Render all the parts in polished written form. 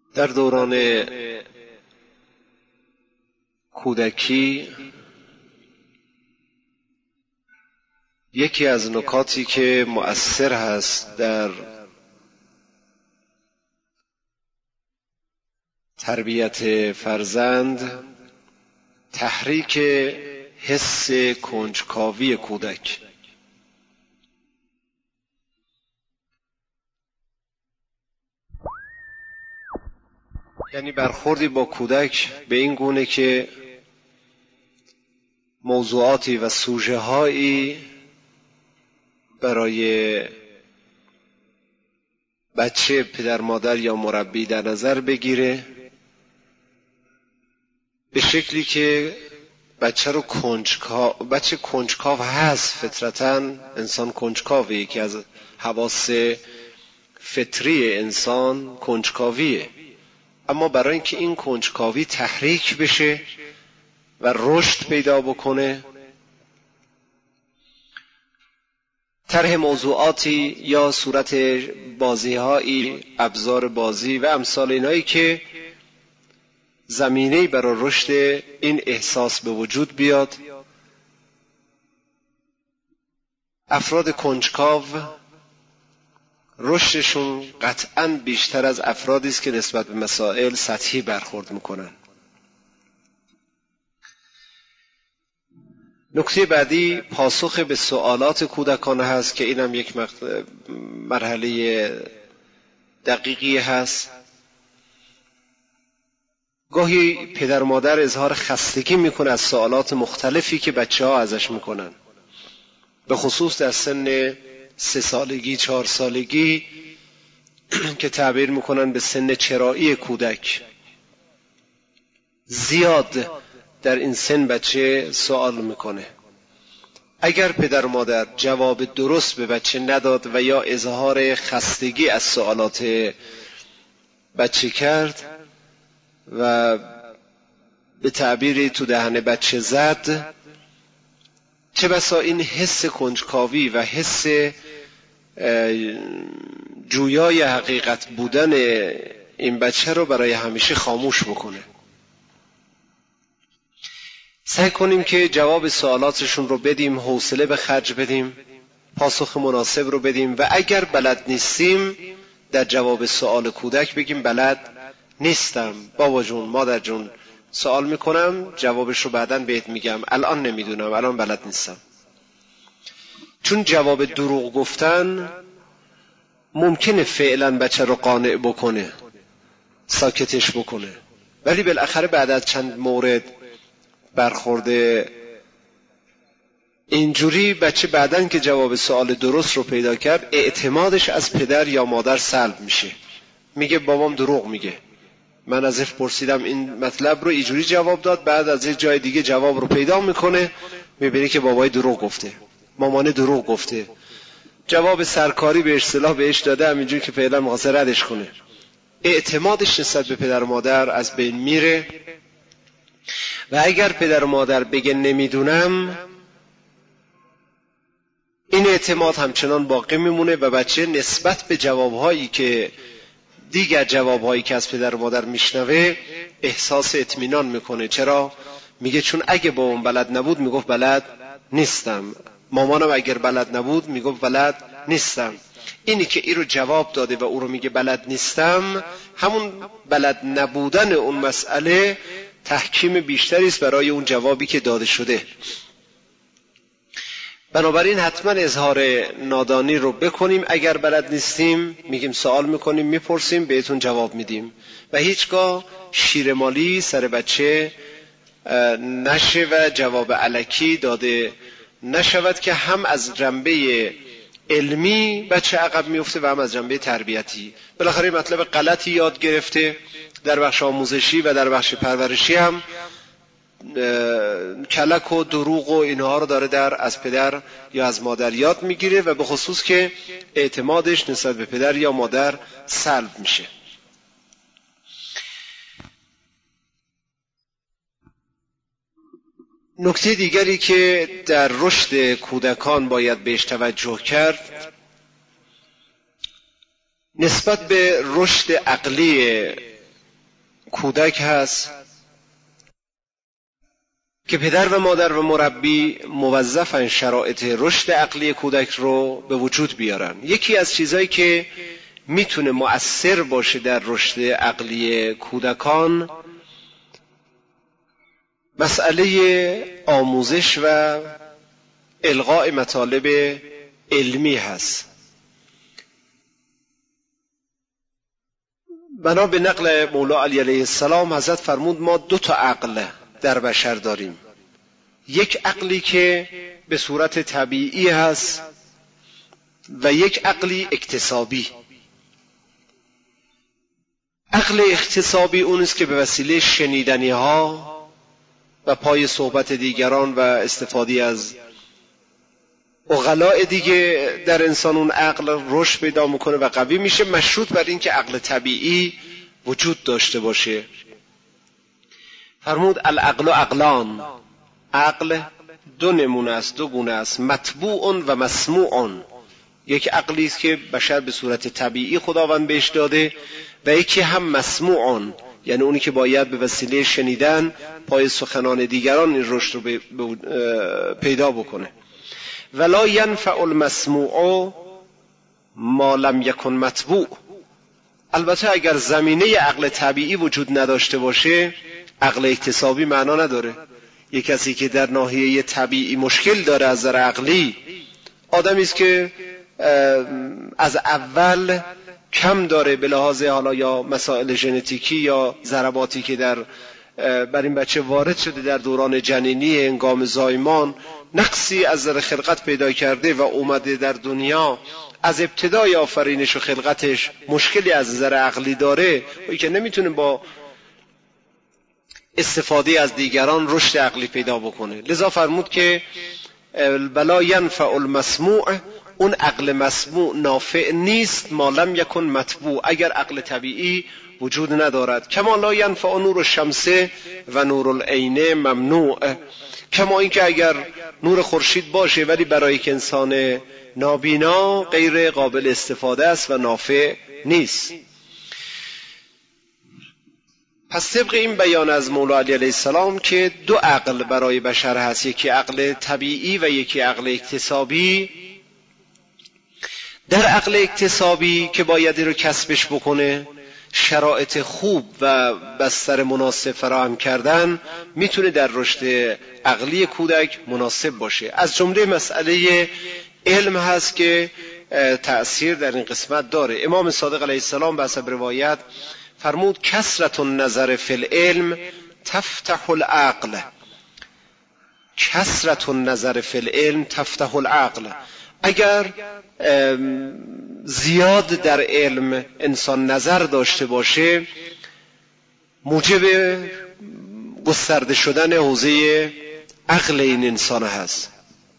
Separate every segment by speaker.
Speaker 1: در دوران کودکی یکی از نکاتی که مؤثر هست در تربیت فرزند تحریک حس کنجکاوی کودک، یعنی برخوردی با کودک به این گونه که موضوعاتی و سوژه هایی برای بچه پدر مادر یا مربی در نظر بگیره به شکلی که بچه کنجکاو هست. فطرتاً انسان کنجکاوه، یکی از حواس فطری انسان کنجکاویه، اما برای اینکه این کنجکاوی تحریک بشه و رشد پیدا بکنه طرح موضوعاتی یا صورت بازی‌هایی، ابزار بازی و امثال اینایی که زمینه‌ای برای رشد این احساس به وجود بیاد. افراد کنجکاو رشدشون قطعاً بیشتر از افرادی است که نسبت به مسائل سطحی برخورد میکنن. نکته بعدی پاسخ به سوالات کودکان هست که اینم یک مرحله دقیقی هست. گاهی پدر مادر اظهار خستگی میکنه از سوالات مختلفی که بچه ها ازش میکنن، به خصوص در سن 3 سالگی 4 سالگی که تعبیر میکنن به سن چرایی کودک. زیاد در این سن بچه سوال میکنه. اگر پدر مادر جواب درست به بچه نداد و یا اظهار خستگی از سوالات بچه کرد و به تعبیری تو دهن بچه زد، چه بسا این حس کنجکاوی و حس جویای حقیقت بودن این بچه رو برای همیشه خاموش بکنه. سعی کنیم که جواب سوالاتشون رو بدیم، حوصله به خرج بدیم، پاسخ مناسب رو بدیم و اگر بلد نیستیم در جواب سوال کودک بگیم بلد نیستم، بابا جون مادر جون سوال میکنم جوابش رو بعداً بهت میگم، الان نمیدونم، الان بلد نیستم. چون جواب دروغ گفتن ممکنه فعلا بچه رو قانع بکنه، ساکتش بکنه، ولی بالاخره بعد از چند مورد برخورده اینجوری بچه بعداً که جواب سوال درست رو پیدا کرد اعتمادش از پدر یا مادر سلب میشه. میگه بابام دروغ میگه، من ازش پرسیدم این مطلب رو اینجوری جواب داد، بعد از یک جای دیگه جواب رو پیدا میکنه میبینی که بابای دروغ گفته، مامانه دروغ گفته، جواب سرکاری به اصطلاح بهش داده، همینجوری که فعلا می‌خواسته ردش کنه. اعتمادش نسبت به پدر و مادر از بین میره و اگر پدر و مادر بگه نمیدونم، این اعتماد همچنان باقی میمونه و بچه نسبت به دیگر جوابهایی که از پدر و مادر میشنوه احساس اطمینان میکنه. چرا؟ میگه چون اگه بابام بلد نبود میگفت بلد نیستم، مامانم اگر بلد نبود میگفت بلد نیستم. اینی که این رو جواب داده و او رو میگه بلد نیستم، همون بلد نبودن اون مسئله تحکیم بیشتری است برای اون جوابی که داده شده. بنابراین حتما اظهار نادانی رو بکنیم. اگر بلد نیستیم میگیم سوال میکنیم، میپرسیم، بهتون جواب میدیم و هیچگاه شیرمالی سر بچه نشه و جواب الکی داده نشود که هم از جنبه علمی بچه عقب میفته و هم از جنبه تربیتی. بالاخره مطلب غلطی یاد گرفته، در بخش آموزشی و در بخش پرورشی هم کلک و دروغ و اینها رو داره از پدر یا از مادر یاد میگیره و به خصوص که اعتمادش نسبت به پدر یا مادر سلب میشه. نکته دیگری که در رشد کودکان باید بهش توجه کرد نسبت به رشد عقلی کودک هست که پدر و مادر و مربی موظفن شرایط رشد عقلی کودک رو به وجود بیارن. یکی از چیزایی که میتونه مؤثر باشه در رشد عقلی کودکان مسئله آموزش و القاء مطالب علمی هست. بنا به نقل مولا علی علیه السلام حضرت فرمود ما 2 عقل در بشر داریم. یک عقلی که به صورت طبیعی هست و یک عقلی اکتسابی. عقل اکتسابی اون است که به وسیله شنیدنی ها و پای صحبت دیگران و استفاده از عقلاء دیگه در انسان اون عقل رشد پیدا میکنه و قوی میشه، مشروط بر این که عقل طبیعی وجود داشته باشه. فرمود العقل عقلان، عقل 2 نمونه است، 2 گونه است، مطبوع و مسموع. یک عقلی است که بشر به صورت طبیعی خداوند بهش داده و یکی هم مسموع، یعنی اونی که باید به وسیله شنیدن پای سخنان دیگران این رشد رو پیدا بکنه. ولا ینفع المسموع ما لم یکن مطبوع. البته اگر زمینه عقل طبیعی وجود نداشته باشه عقل اکتسابی معنا نداره. یک کسی که در ناحیه طبیعی مشکل داره از نظر عقلی، آدمی است که از اول کم داره به لحاظ حالا یا مسائل ژنتیکی یا ضرباتی که بر این بچه وارد شده در دوران جنینی هنگام زایمان، نقصی از نظر خلقت پیدا کرده و اومده در دنیا از ابتدای آفرینش و خلقتش مشکلی از نظر عقلی داره و که نمیتونه با استفاده از دیگران رشد عقلی پیدا بکنه. لذا فرمود که بلا ینفع المسموع، اون عقل مسموع نافع نیست ما لم یکن مطبوع، اگر عقل طبیعی وجود ندارد. کما لا ینفع نور الشمس و نور العین ممنوع، کما اینکه اگر نور خورشید باشه ولی برای یک انسان نابینا غیر قابل استفاده است و نافع نیست. پس طبق این بیان از مولا علی علیه السلام که 2 عقل برای بشر هست، یکی عقل طبیعی و یکی عقل اکتسابی. در عقل اکتسابی که باید رو کسبش بکنه، شرایط خوب و بستر مناسب فراهم کردن میتونه در رشد عقلی کودک مناسب باشه. از جمله مسئله علم هست که تأثیر در این قسمت داره. امام صادق علیه السلام به حسب روایت فرمود کثرت النظر فی العلم تفتح العقل، کثرت النظر فی العلم تفتح العقل. اگر زیاد در علم انسان نظر داشته باشه موجب گسترده شدن حوزه عقل این انسان هست.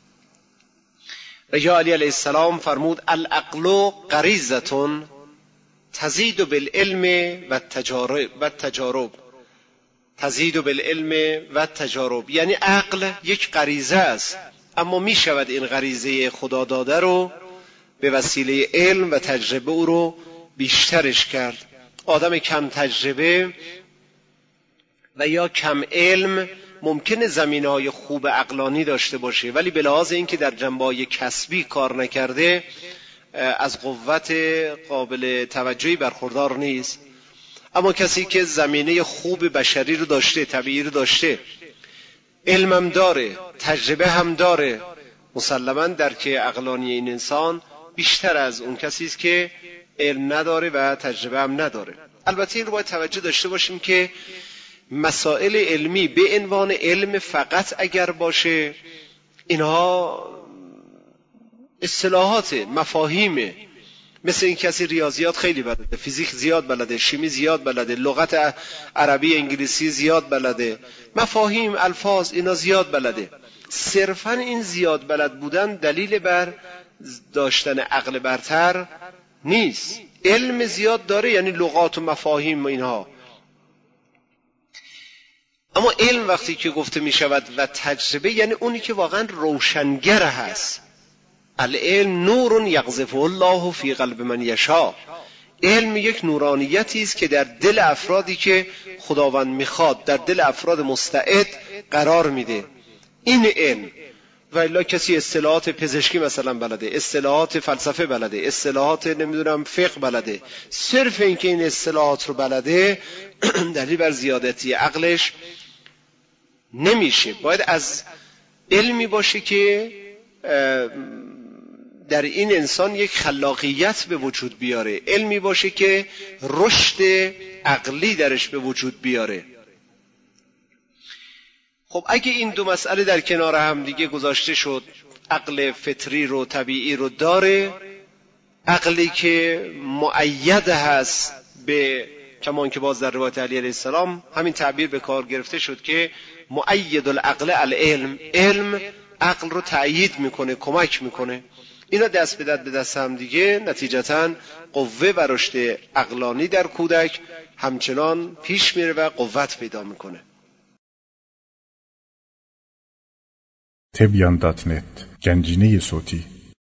Speaker 1: و یا علی علیه السلام فرمود العقل غریزة تزید بالعلم و التجارب، تزید بالعلم و التجارب، یعنی عقل یک غریزه است اما می شود این غریزه خدا داده رو به وسیله علم و تجربه او رو بیشترش کرد. آدم کم تجربه و یا کم علم ممکنه زمینه‌های خوب عقلانی داشته باشه ولی به لحاظ اینکه در جنبه‌های کسبی کار نکرده از قوت قابل توجهی برخوردار نیست. اما کسی که زمینه خوب بشری رو داشته، طبیعی رو داشته، علم هم داره، تجربه هم داره، مسلماً درک عقلانی این انسان بیشتر از اون کسی است که علم نداره و تجربه هم نداره. البته این رو باید توجه داشته باشیم که مسائل علمی به عنوان علم فقط اگر باشه اینها اصطلاحات مفاهیمه، مثل این کسی ریاضیات خیلی بلده، فیزیک زیاد بلده، شیمی زیاد بلده، لغت عربی انگلیسی زیاد بلده، مفاهیم الفاظ اینا زیاد بلده. صرفا این زیاد بلد بودن دلیل بر داشتن عقل برتر نیست. علم زیاد داره یعنی لغات و مفاهیم و اینها، اما علم وقتی که گفته می شود و تجربه یعنی اونی که واقعا روشنگر هست. العلم نور یقذفه الله فی قلب من یشاء، علم یک نورانیتی است که در دل افرادی که خداوند میخواد، در دل افراد مستعد قرار میده. این علم و الا کسی اصطلاحات پزشکی مثلا بلده، اصطلاحات فلسفه بلده، اصطلاحات نمیدونم فقه بلده، صرف اینکه این اصطلاحات رو بلده دلیل بر زیادتی عقلش نمیشه. باید از علمی باشه که در این انسان یک خلاقیت به وجود بیاره، علمی باشه که رشد عقلی درش به وجود بیاره. خب اگه این دو مسئله در کنار هم دیگه گذاشته شد، عقل فطری رو طبیعی رو داره، عقلی که مؤید هست به، کمان که باز در روایت علی علیه السلام همین تعبیر به کار گرفته شد که مؤید العقل العلم، علم عقل رو تأیید میکنه، کمک میکنه. اینا دست به دست هم دیگه نتیجتاً قوه و رشد عقلانی در کودک همچنان پیش میره و قوت پیدا میکنه.
Speaker 2: تبیان.net گنجینه صوتی